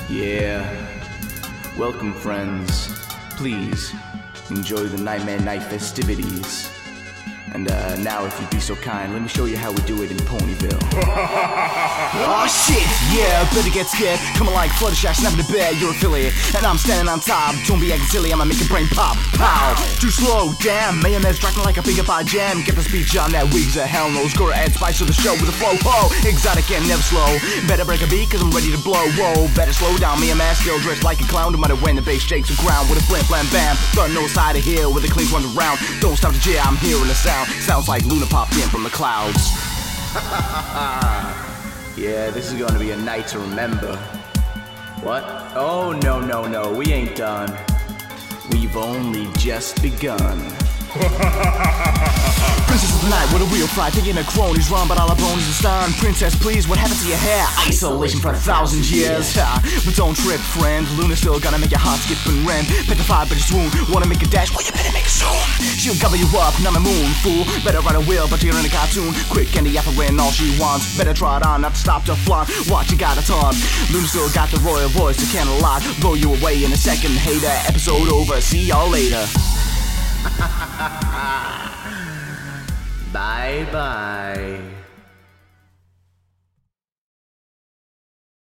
Yeah. Welcome, friends. Please enjoy the Nightmare Night festivities. And now, if you'd be so kind, let me show you how we do it in Ponyville. Oh shit, yeah, better get scared. Coming like Fluttershy, snapping the bear, you're affiliate. And I'm standing on top, don't be acting silly, I'ma make your brain pop, pow. Too slow, damn, mayonnaise tracking like a finger pie jam. Get the speech on that wigs, a hell knows. Go to add spice to the show with a flow, whoa. Exotic and never slow. Better break a beat, cause I'm ready to blow, whoa. Better slow down, me and man still dressed like a clown. No matter when the bass shakes the ground with a flam flam bam. Front no side of hill with a clean run around. Don't stop the jam, I'm hearing the sound. Sounds like Luna popped in from the clouds. Yeah, this is gonna be a night to remember. What? Oh, no, we ain't done. We've only just begun. Princess of the night, what a real fly. Thinking of cronies run, but all our bones is done. Princess, please, what happened to your hair? Isolation for 1,000 years. But don't trip, friend. Luna's still gonna make your heart skip and rend. Petrified by your swoon. Wanna make a dash? Well, you better make it soon. She'll cover you up, not my moon, fool. Better ride a wheel, but you're in a cartoon. Quick and the apple all she wants. Better try it on, not to stop to flaunt. Watch, you gotta talk. Luna still got the royal voice, you can't lie. Blow you away in a second, hater. Episode over, see y'all later. Bye bye.